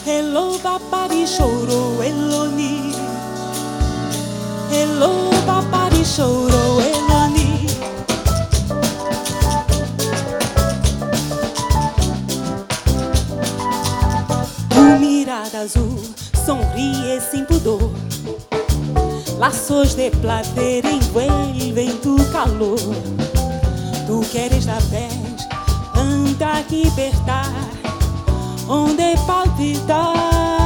Hello, papari choro, eloni. Hello, papari choro, eloni. Tu mirada azul sonríe sin pudor. Laços de plateira envuelvem tu calor. Tu queres dar pés, anda libertar, onde palpitar.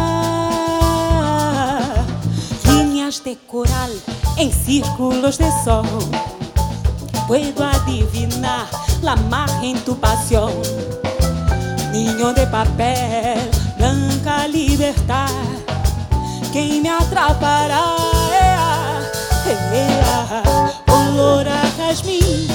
Linhas de coral em círculos de sol. Puedo adivinar la mar en tu pasión. Niño de papel, blanca libertad, ¿quién me atrapará? Olor a jasmim,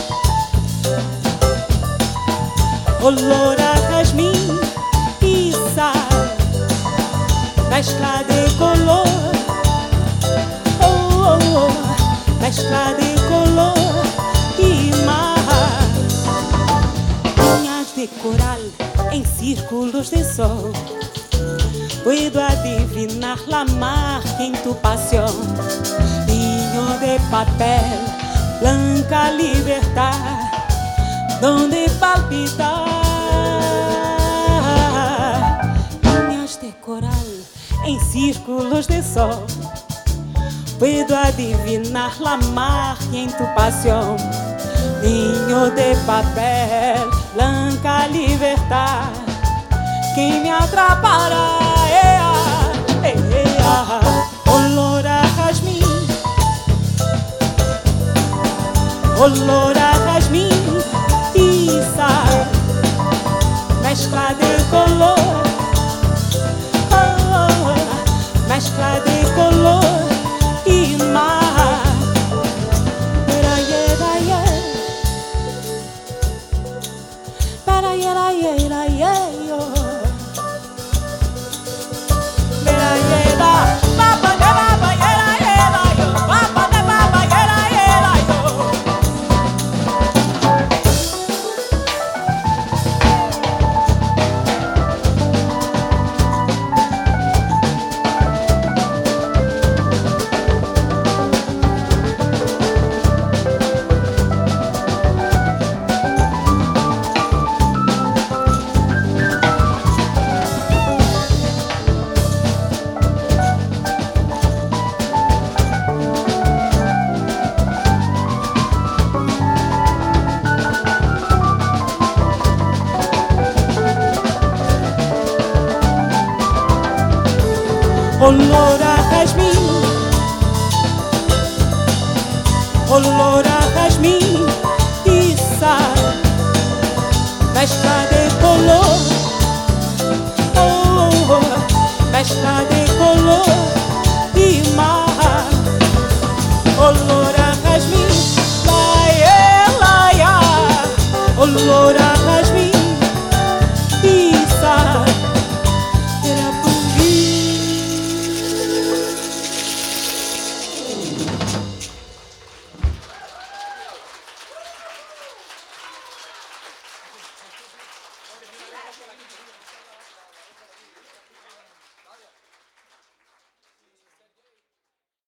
olor a jasmim e sal, mezcla de color, oh, oh, oh, mezcla de color e mar. Linhas de coral em círculos de sol. Puedo adivinar la marca en tu pasión. Niño de papel, blanca libertad, donde palpitar. Linhas de coral en círculos de sol. Puedo adivinar la marca en tu pasión. Niño de papel, blanca libertad, ¿quién me atrapará? Olor a jasmim, olor a jasmim e sal, mezcla de color, oh, oh, mezcla de color e mar. Olor a jasmim, olor a jasmim e sal, mezcla de color, oh, oh, oh, mezcla de